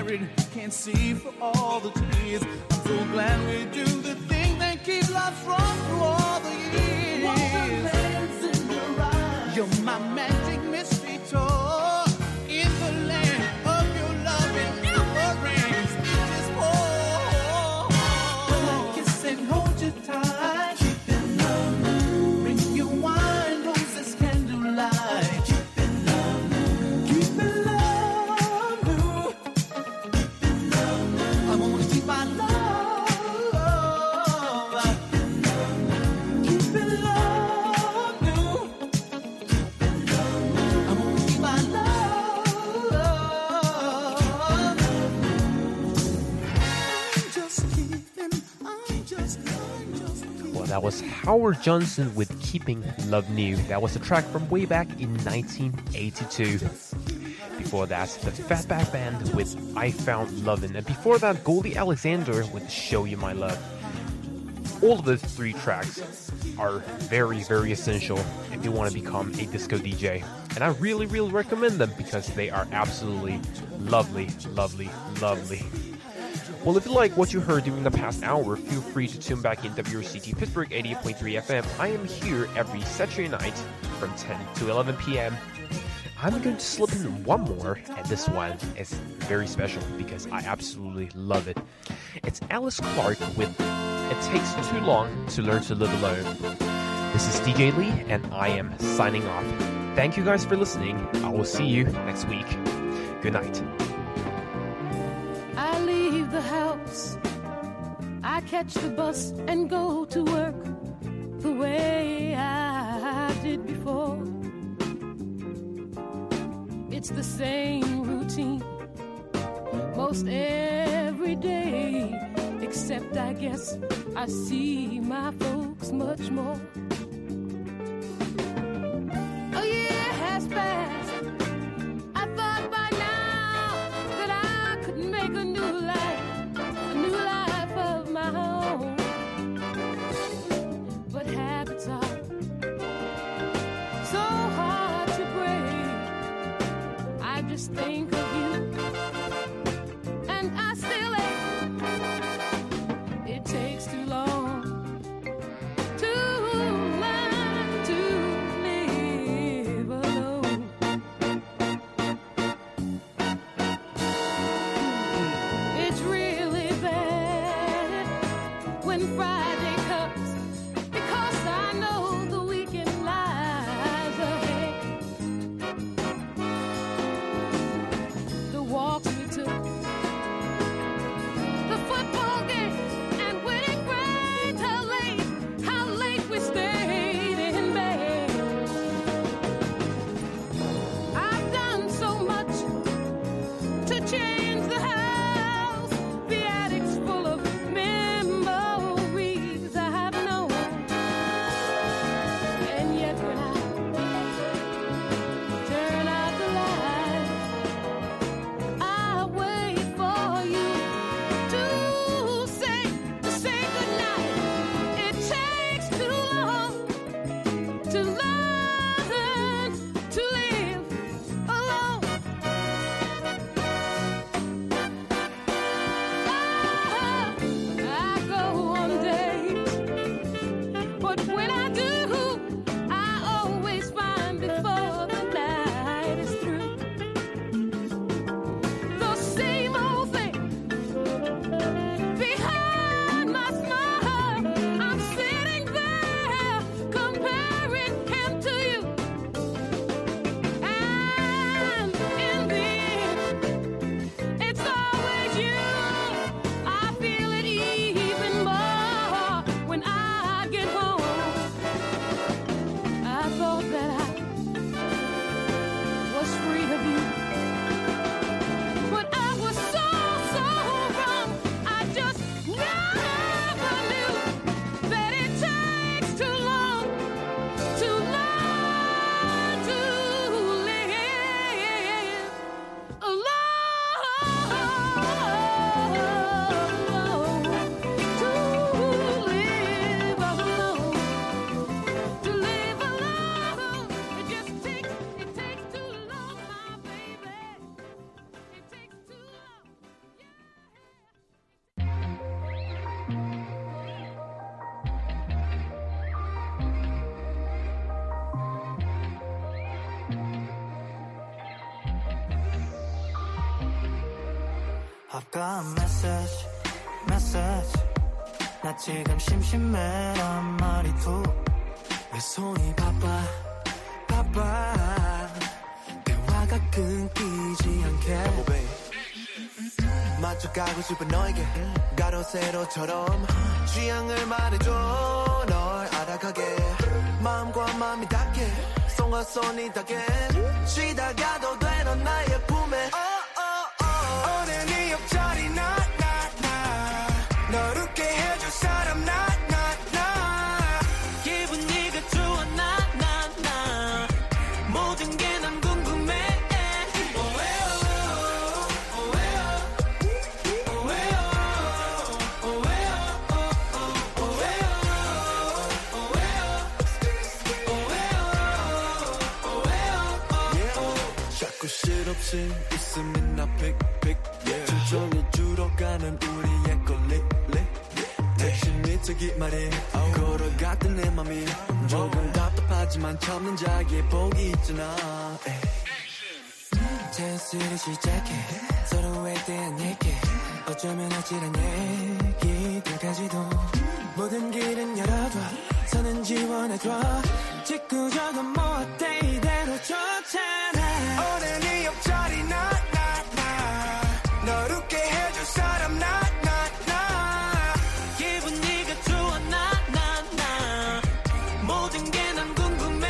married, can't see for all the tears. I'm so glad we do the thing that keeps love strong through all the years. Wonderland's in your eyes. You're my magic mystery tour. In the land of your love and never ends. It is more. When I kiss and hold you tight, keeping love. Bring your wine, roses, candlelight. Keeping love. Keeping love. Keeping love. I wanna keep my love. Keeping love. I wanna keep my love. I'm just keeping. Well, that was Howard Johnson with Keeping Love New. That was a track from way back in 1982. Before that, the Fatback Band with I Found Lovin'. And before that, Goldie Alexander with Show You My Love. All of those three tracks are very, very essential if you want to become a disco DJ. And I really, really recommend them because they are absolutely lovely, lovely, lovely. Well, if you like what you heard during the past hour, feel free to tune back in WRCT Pittsburgh 88.3 FM. I am here every Saturday night from 10 to 11 p.m. I'm going to slip in one more, and this one is very special because I absolutely love it. It's Alice Clark with It Takes Too Long to Learn to Live Alone. This is DJ Lee, and I am signing off. Thank you guys for listening. I will see you next week. Good night. I leave the house, I catch the bus and go to work the way I did before. It's the same routine most every day, except I guess I see my folks much more. A year has passed. I thought by now that I could make a new life of my own. But habits are so hard to break. I just think of you, and I still ain't. It takes too long, too I've got a message 나 지금 심심해란 말이도 내 손이 바빠 대화가 끊기지 않게 만족하고 싶은 너에게 가로 세로처럼 취향을 말해줘 널 알아가게 마음과 마음이 닿게 손과 손이 닿게 쉬다가도 돼 넌 나의 품에 오늘 네 옆자리 나 널 웃게 해줄 사람 나 기분이가 좋아 나 모든 게 난 궁금해 자꾸 실없이 있으면 나 픽 천천히 줄어가는 우리의 걸리 택시 밑에 말이 걸어갔던 내 맘이 조금 답답하지만 참는 자기의 복이 있잖아 제스를 시작해 서로에 대한 얘기 어쩌면 아찔한 얘기들까지도 모든 길은 열어둬 선은 지원해줘 짓궂어도 뭐 어때 이대로 좋잖아 오늘 네 옆자리 나 널 웃게 해줄 사람 나 기분이가 좋아 나 모든 게 난 궁금해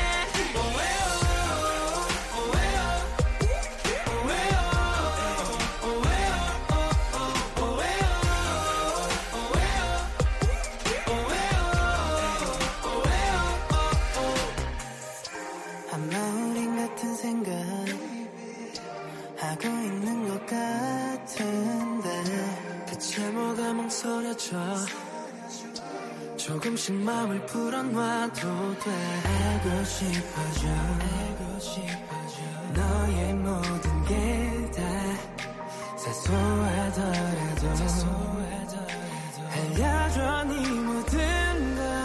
아마 우린 같은 생각 하고 있는 것 같은데 대체 뭐가 망설여져 조금씩 마음을 풀어놔도 돼 알고 싶어져 너의 모든 게 다 사소하더라도 알려줘 네 모든 걸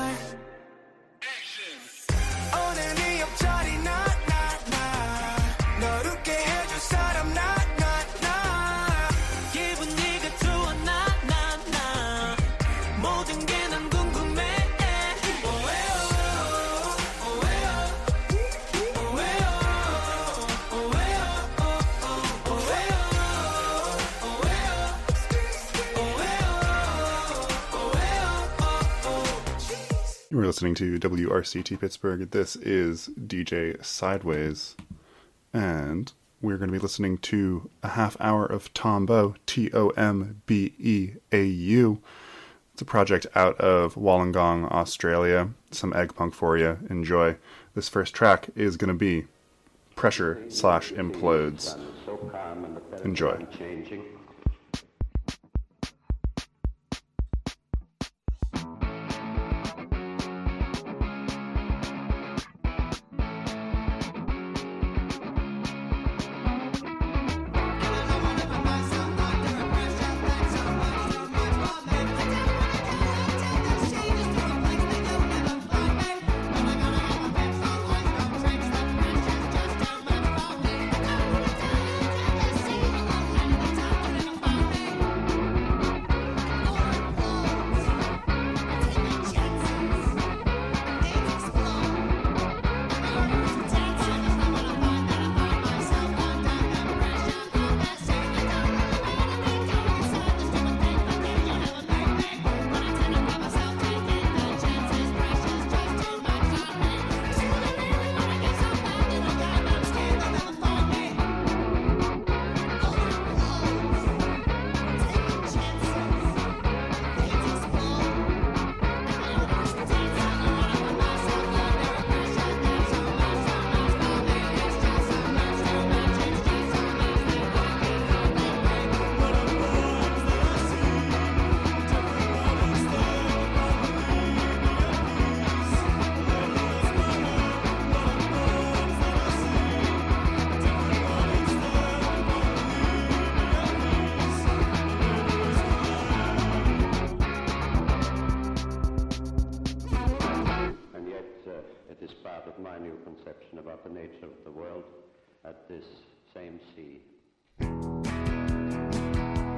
오늘 네 옆자리 나 널 웃게 해줄 사람 나 기분이가 좋아 나 모든 게 난 궁금해 You're listening to WRCT Pittsburgh. This is DJ Sideways. And we're going to be listening to a half hour of Tombeau, Tombeau. It's a project out of Wollongong, Australia. Some egg punk for you. Enjoy. This first track is going to be Pressure/Implodes. Enjoy. about the nature of the world at this same sea.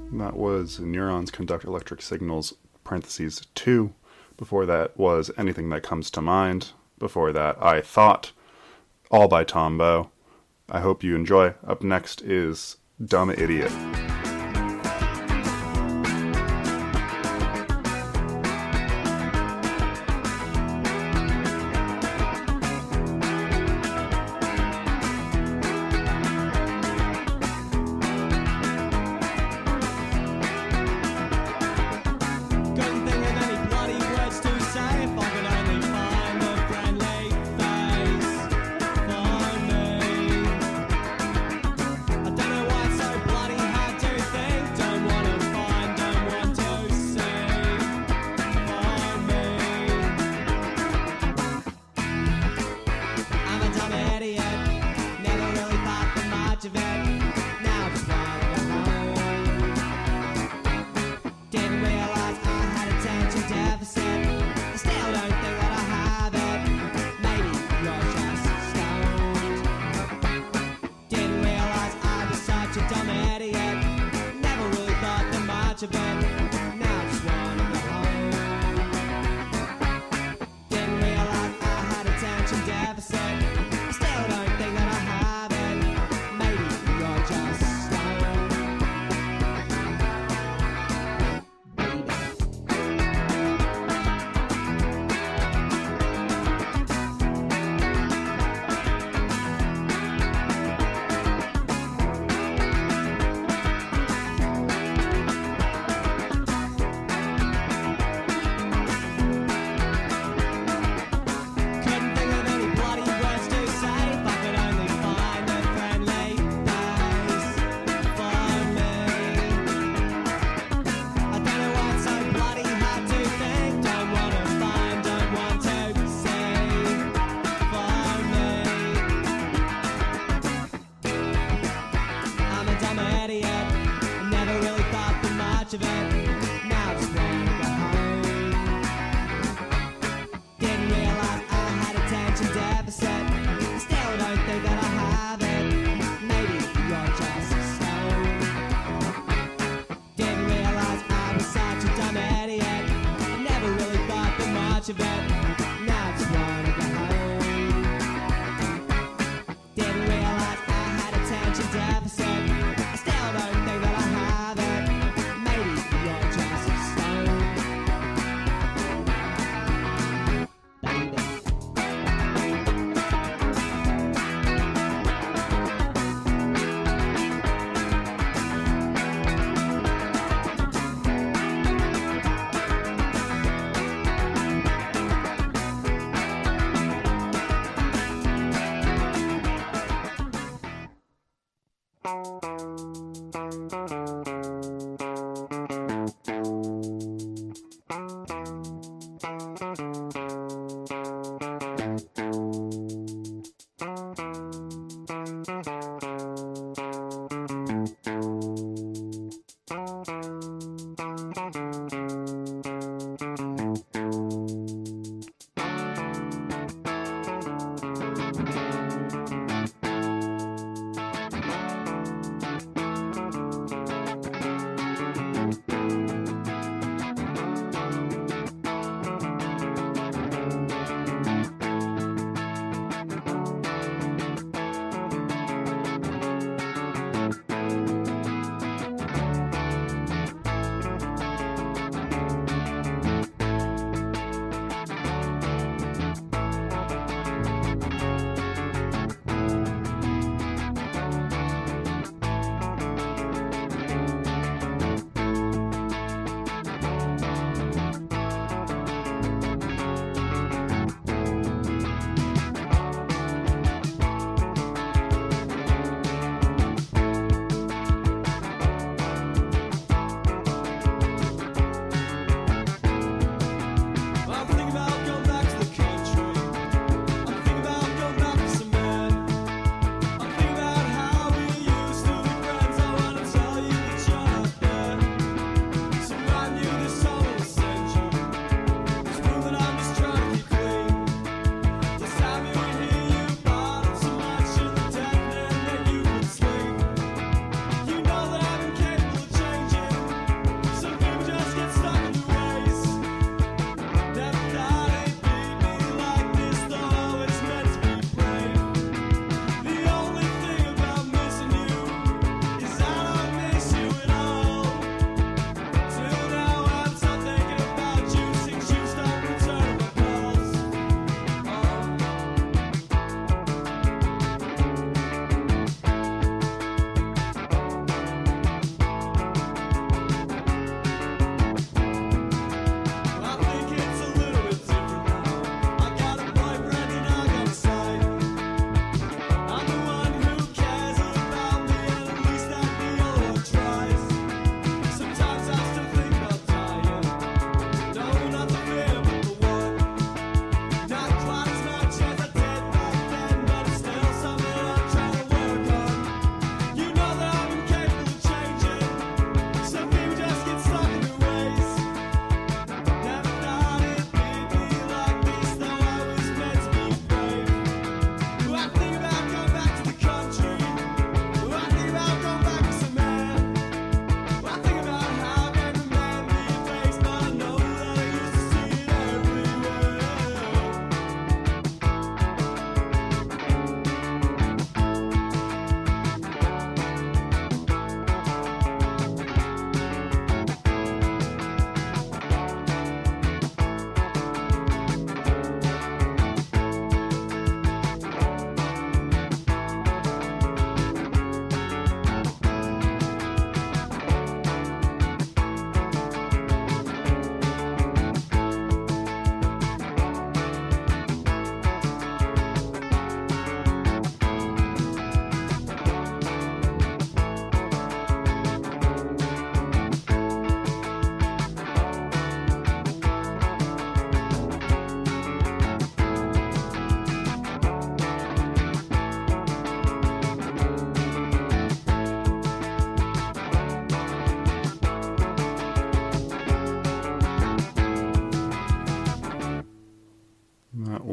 That was Neurons Conduct Electric Signals, parentheses 2. Before that was Anything That Comes to Mind. Before that, I Thought, all by Tombo. I hope you enjoy. Up next is Dumb Idiot.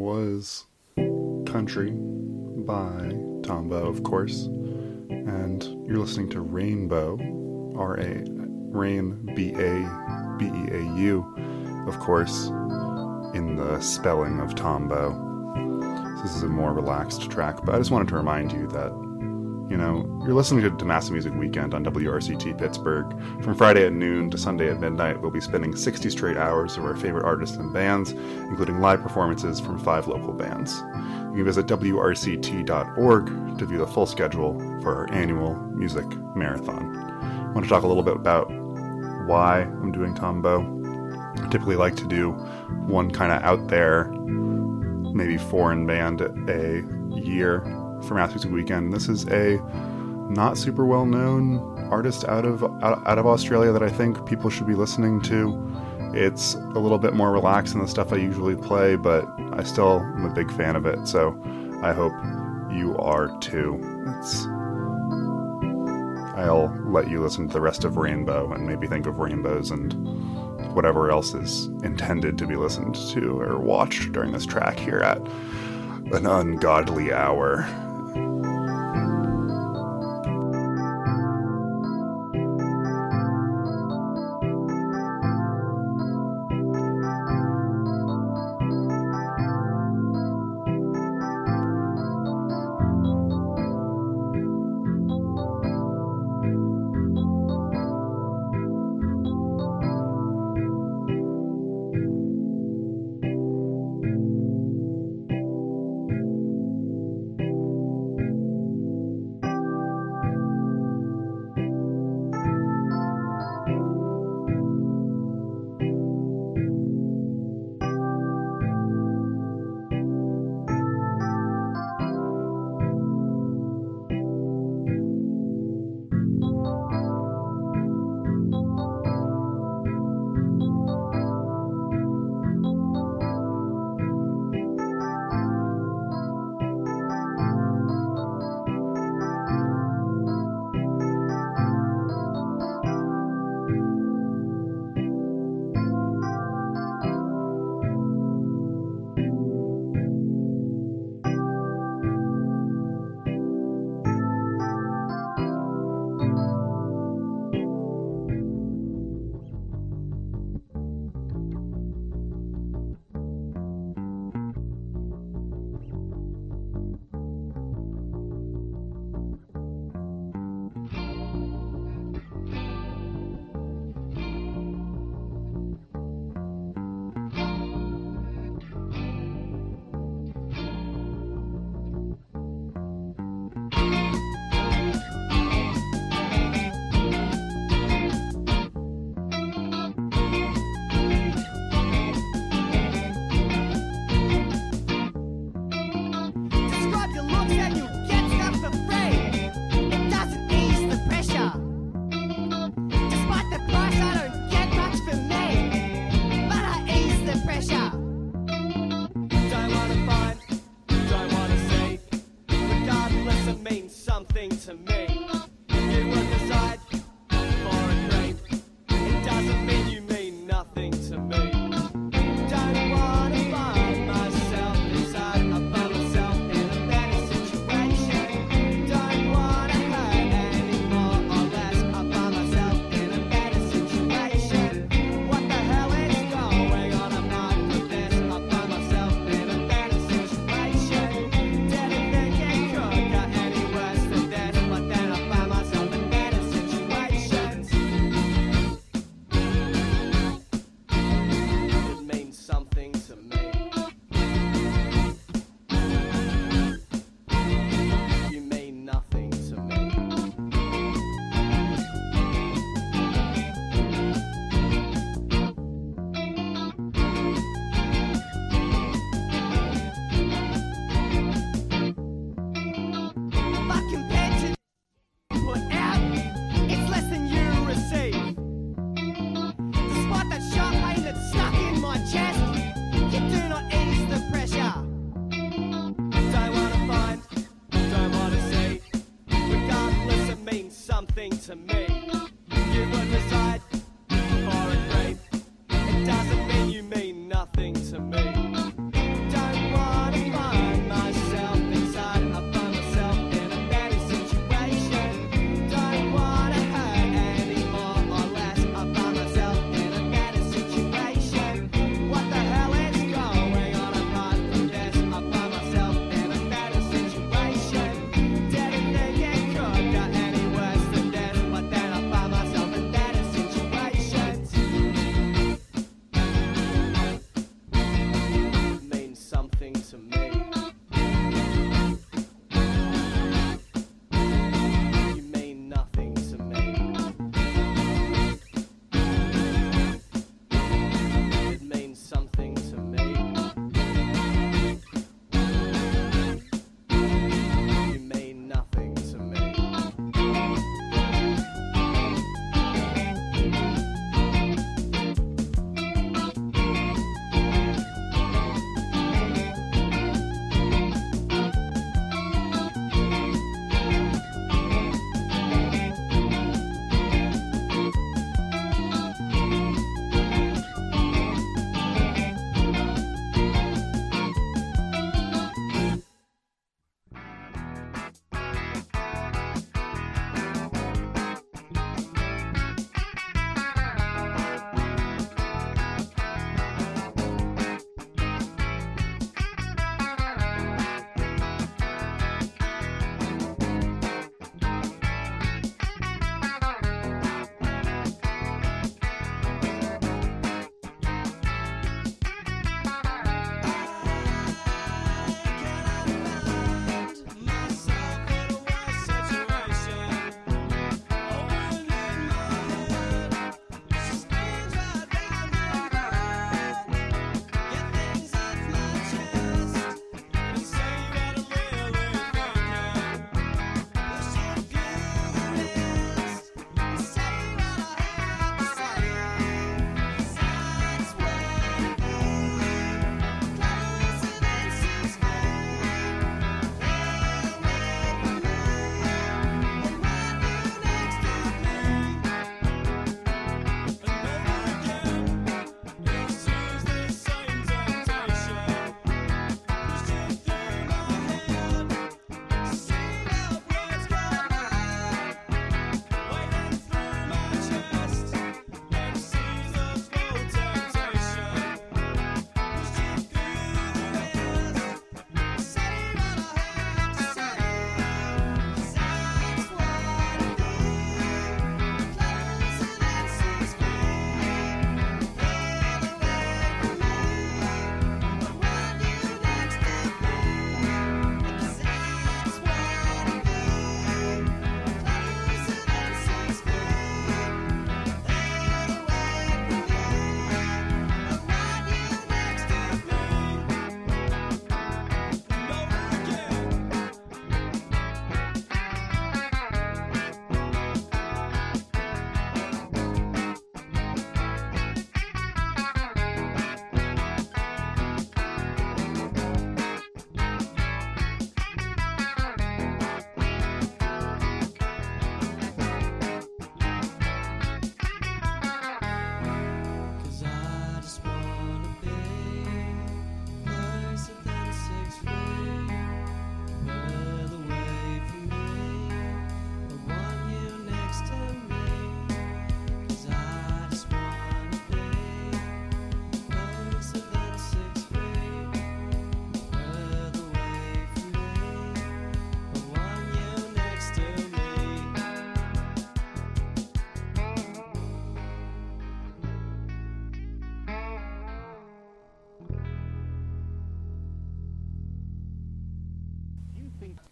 was Country by Tombo, of course. And you're listening to Rainbow, Rain, B-A-B-E-A-U, of course, in the spelling of Tombo. So this is a more relaxed track, but I just wanted to remind you that, you know, you're listening to Tomasa Music Weekend on WRCT Pittsburgh. From Friday at noon to Sunday at midnight, we'll be spending 60 straight hours of our favorite artists and bands, including live performances from 5 local bands. You can visit WRCT.org to view the full schedule for our annual music marathon. I want to talk a little bit about why I'm doing Tombo. I typically like to do one kind of out there, maybe foreign band a year for Mass Music Weekend. This is a not super well known artist out of Australia that I think people should be listening to. It's a little bit more relaxed than the stuff I usually play, but I still am a big fan of it, so I hope you are too. I'll let you listen to the rest of Rainbow and maybe think of rainbows and whatever else is intended to be listened to or watched during this track here at an ungodly hour.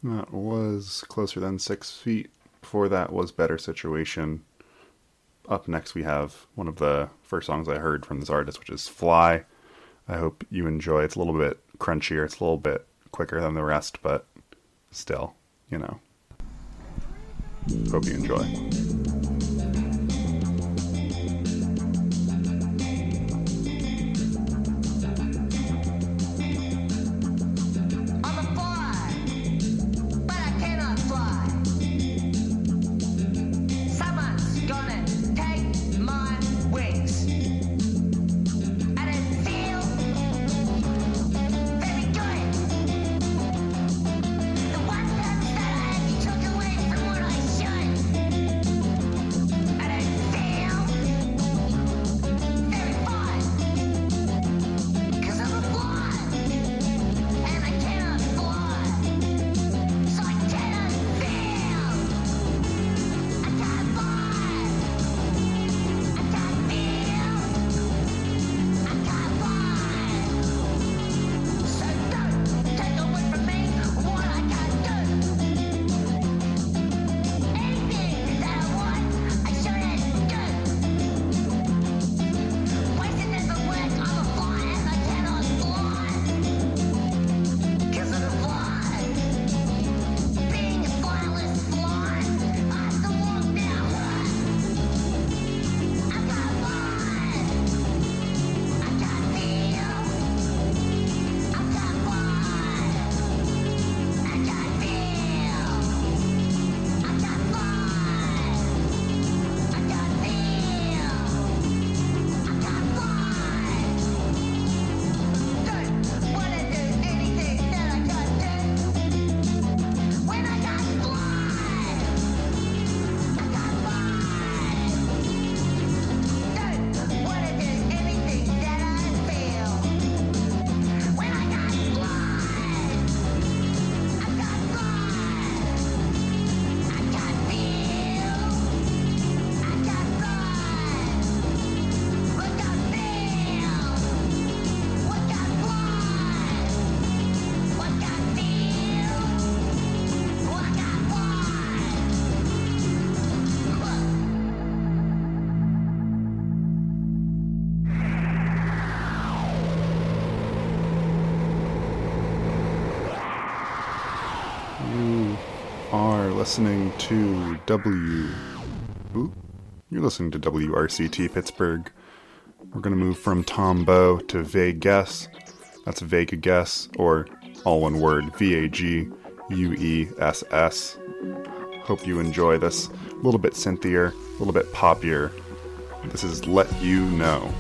That was Closer Than 6 Feet. Before that was Better Situation. Up next we have one of the first songs I heard from this artist, which is Fly. I hope you enjoy. It's a little bit crunchier. It's a little bit quicker than the rest, but still, you know. Hope you enjoy. Listening to You're listening to WRCT Pittsburgh. We're going to move from Tombeau to Vague Guess. That's Vague Guess, or all one word, VAGUESS. Hope you enjoy this. A little bit synthier, a little bit poppier. This is Let You Know.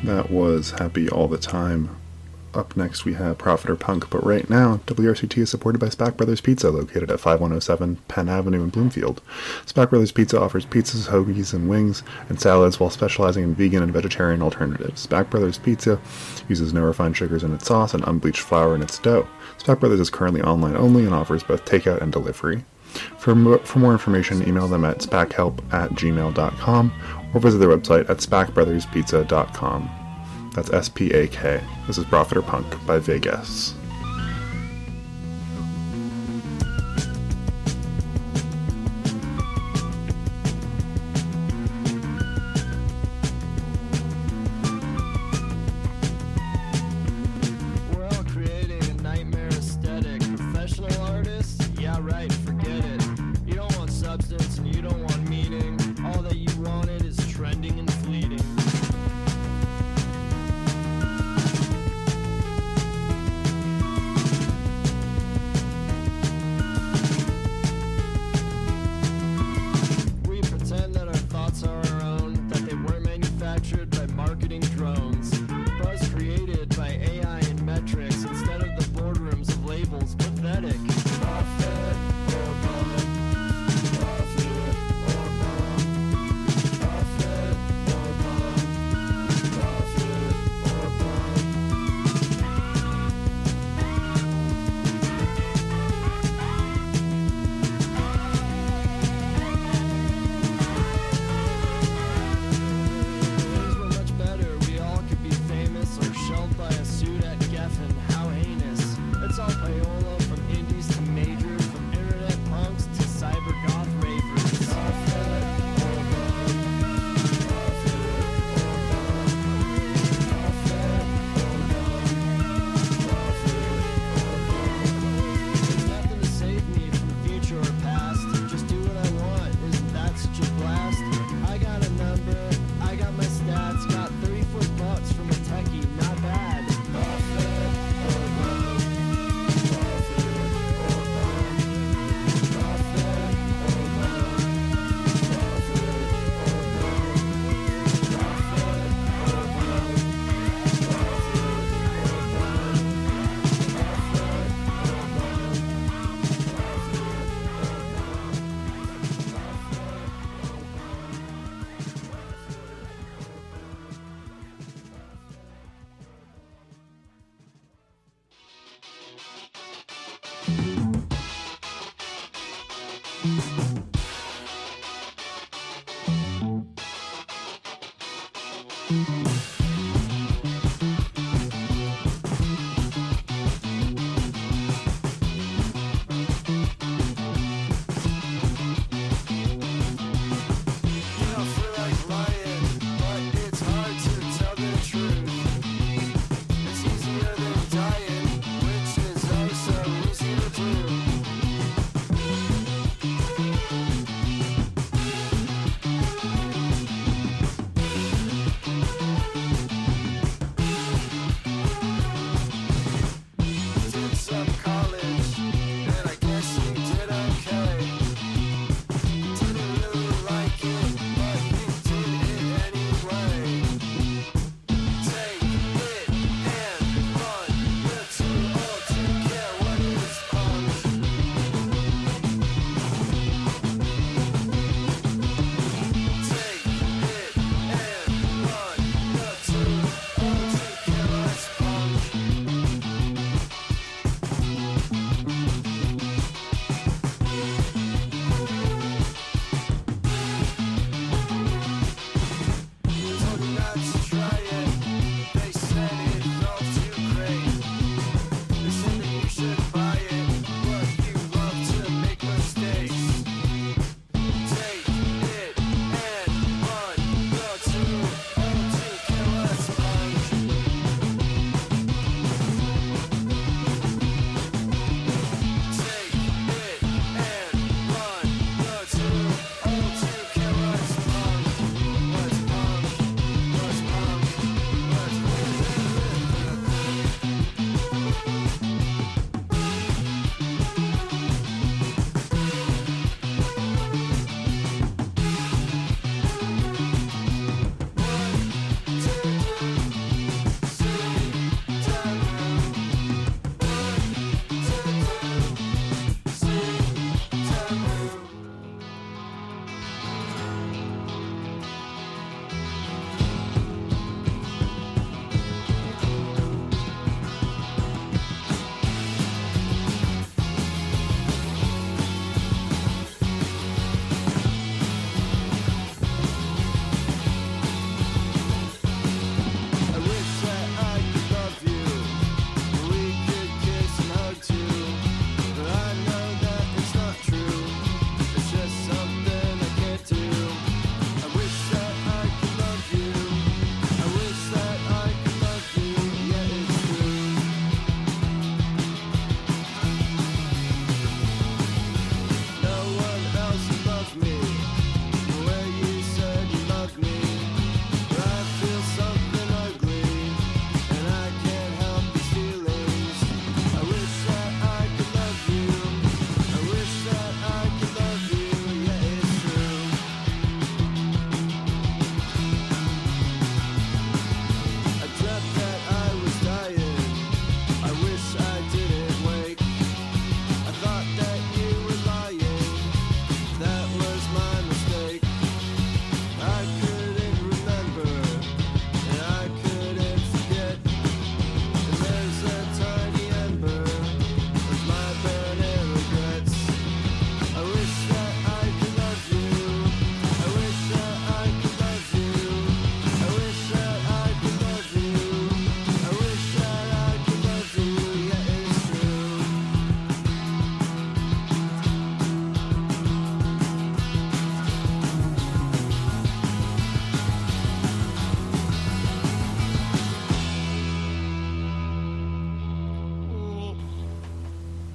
That was Happy All the Time. Up next we have Prophet or Punk, but right now WRCT is supported by Spack Brothers Pizza, located at 5107 Penn Avenue in Bloomfield. Spack Brothers Pizza offers pizzas, hoagies, and wings, and salads while specializing in vegan and vegetarian alternatives. Spack Brothers Pizza uses no refined sugars in its sauce and unbleached flour in its dough. Spack Brothers is currently online only and offers both takeout and delivery. For more information, email them at spackhelp@gmail.com or visit their website at spackbrotherspizza.com. That's SPAK. This is Prophet or Punk by Vegas. We're all creating a nightmare aesthetic. Professional artists? Yeah, right, forget it. You don't want substance and you don't want meaning. All that you wanted is trending and fleeting. We pretend that our thoughts are our own, that they weren't manufactured by marketing drones. Buzz created by AI and metrics instead of the boardrooms of labels. Pathetic. Prophet or punk. Prophet or punk. Prophet or punk. Prophet or punk. Things were much better. We all could be famous or shelved by a suit at Geffen. How heinous. It's all payola from indies to major, from internet punks to cyber goth ravers. Prophet or punk. Prophet or punk. Prophet or punk. Prophet or punk. There's nothing to save me from future or past. Just do what I want. Isn't that such a blast? I got a number. I got my stats. Got $34 from a techie. Not bad. Prophet or punk. Prophet or punk. Prophet or punk. Prophet or punk. Prophet or punk. You don't feel like lying, but it's hard to tell the truth. It's easier than dying, which is oh so easy to do.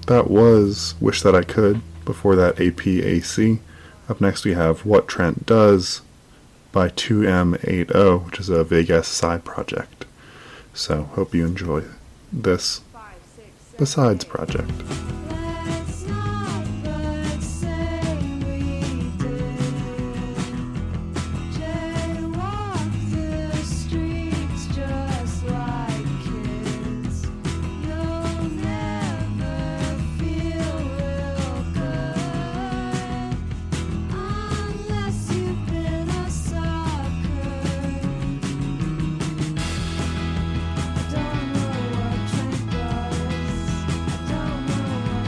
that was Wish That I Could. Before that, APAC. Up next we have What Trent Does by 2M80, which is a Vegas side project. So, hope you enjoy this besides project. Don't know what Trent does.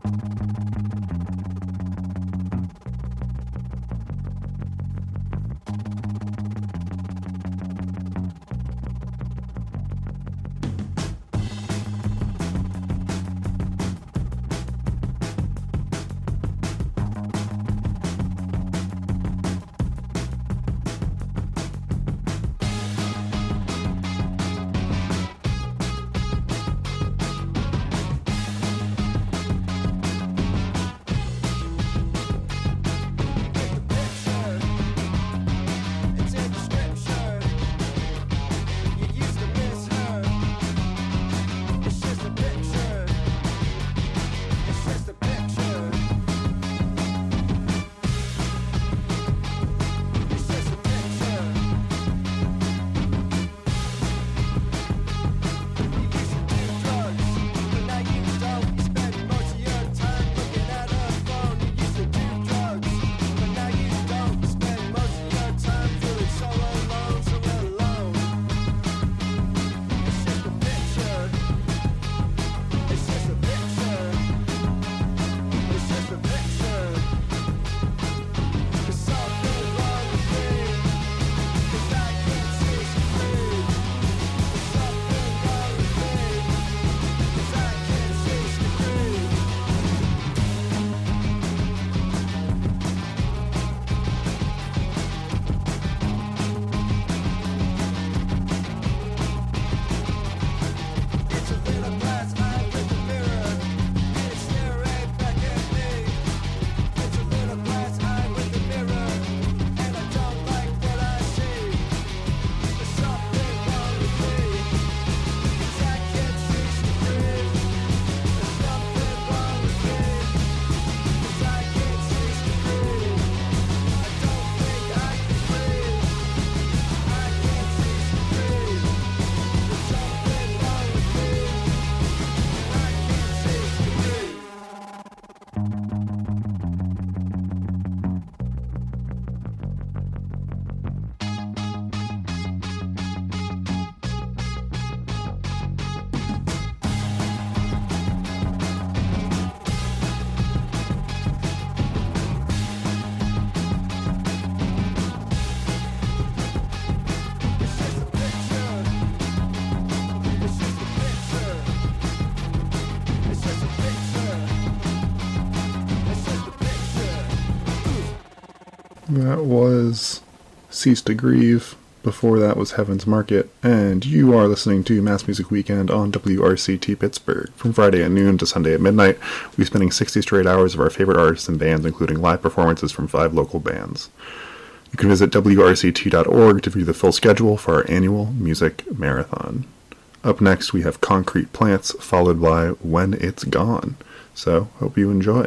That was Cease to Grieve. Before that was Heaven's Market. And you are listening to Mass Music Weekend on WRCT Pittsburgh. From Friday at noon to Sunday at midnight, we'll be spending 60 straight hours of our favorite artists and bands, including live performances from 5 local bands. You can visit WRCT.org to view the full schedule for our annual music marathon. Up next, we have Concrete Plants, followed by When It's Gone. So, hope you enjoy.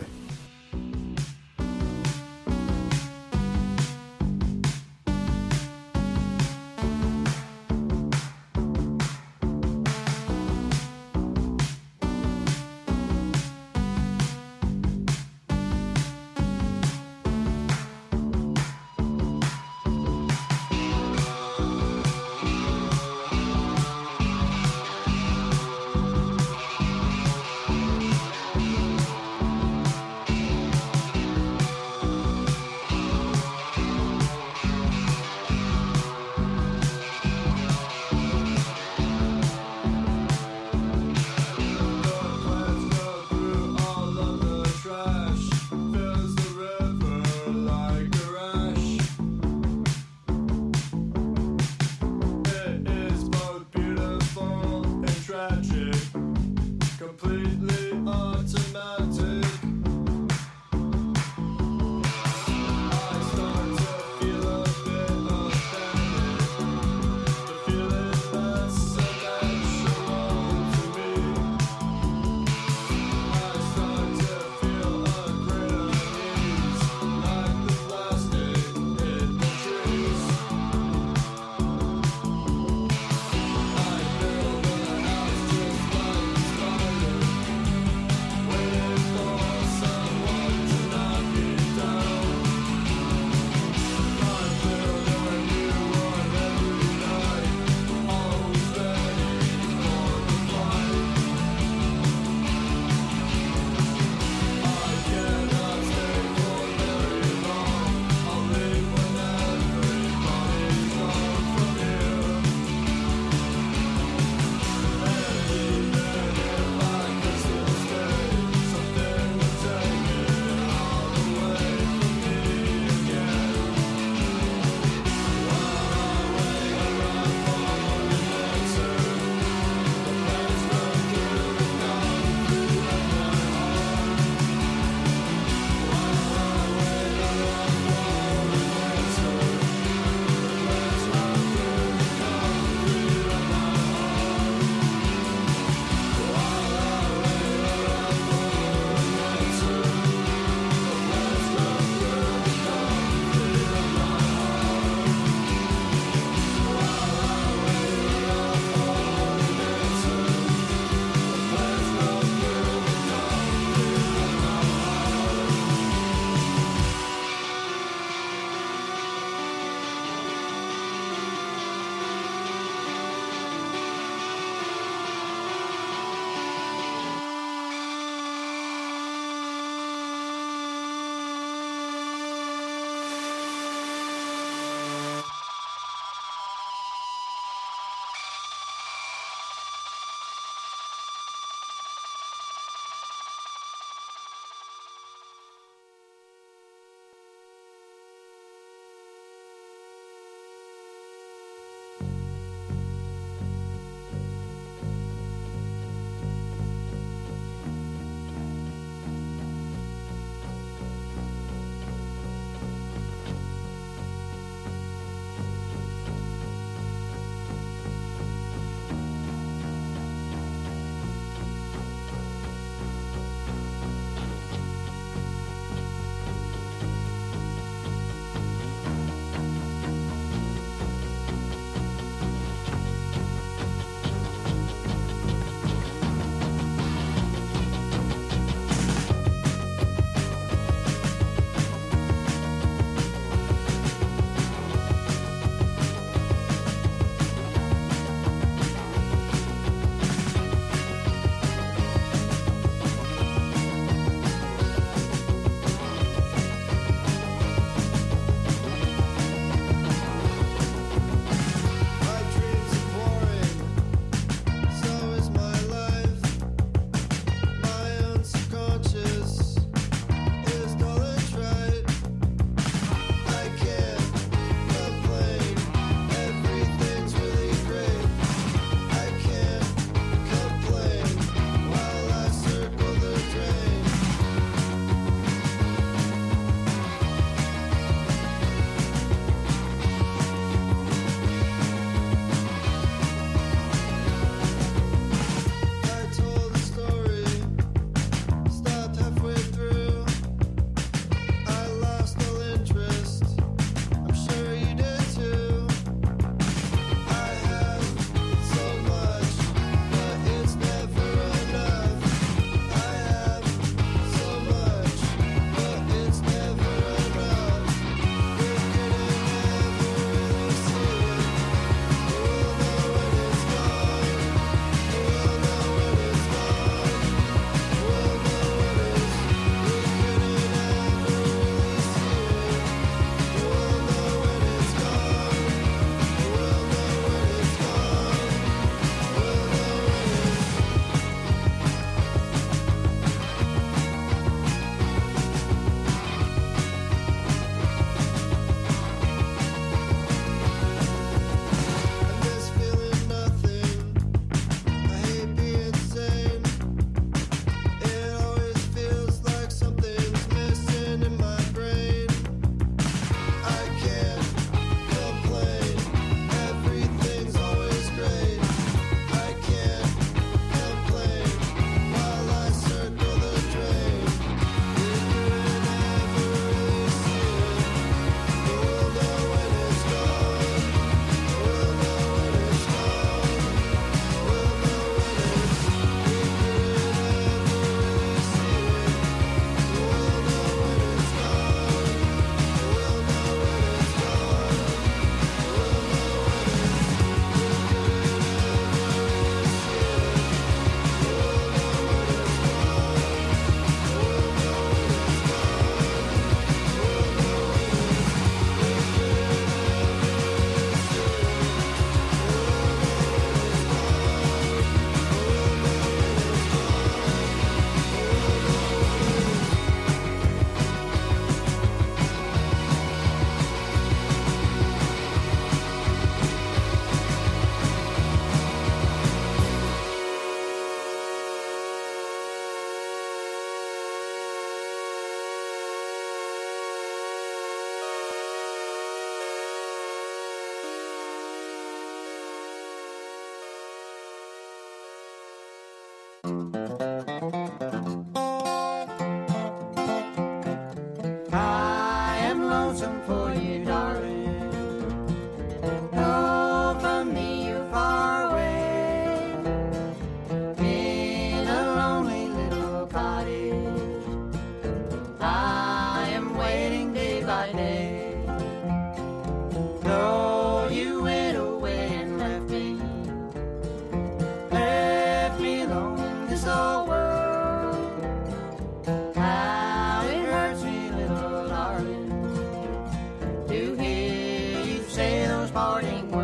sporting world.